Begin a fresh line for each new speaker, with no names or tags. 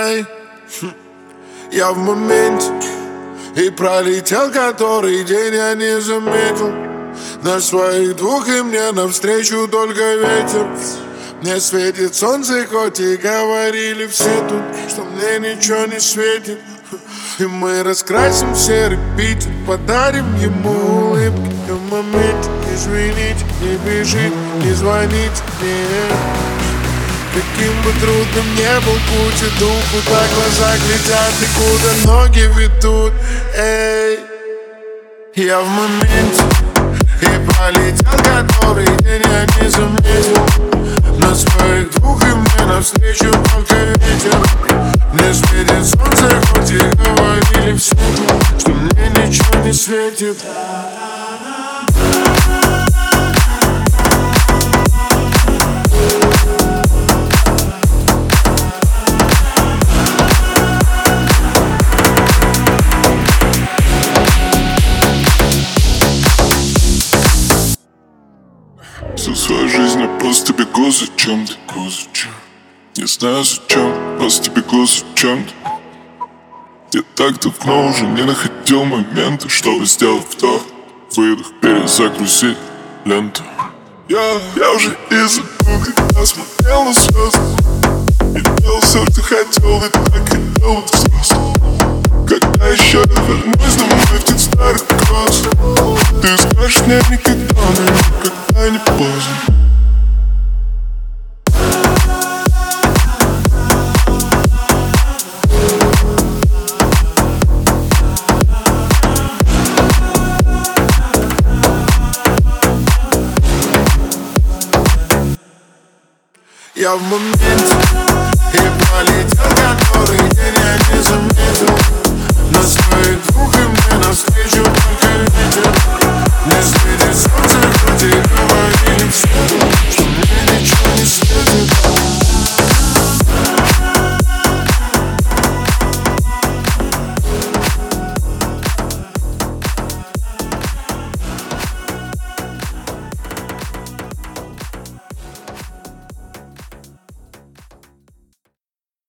Эй, я в моменте, и пролетел который день, я не заметил. На своих двух и мне навстречу только ветер. Мне светит солнце, хоть и говорили все тут, что мне ничего не светит. И мы раскрасим серый Питер, подарим ему улыбки. И в моменте, извините, не бежит, не звоните мне. Каким бы трудным не был путь, иду, куда глаза глядят и куда ноги ведут. Эй, я в моменте, и пролетел который день, я не заметил. На своих двух и мне навстречу только ветер. Мне светит солнце, хоть и говорили все, что мне ничего не светит.
Всю свою жизнь я просто бегу за чем-то, не знаю зачем, просто бегу за чем-то. Я так давно уже не находил моменты, чтобы сделать вдох, выдох, перезагрузить ленту. Я уже и забыл, когда смотрел на звезды, и делал все, что хотел, и так хотел быть взрослым. Когда еще я вернусь домой в тот старый класс, ты скажешь мне никогда, но никогда не поздно.
Я в моменте,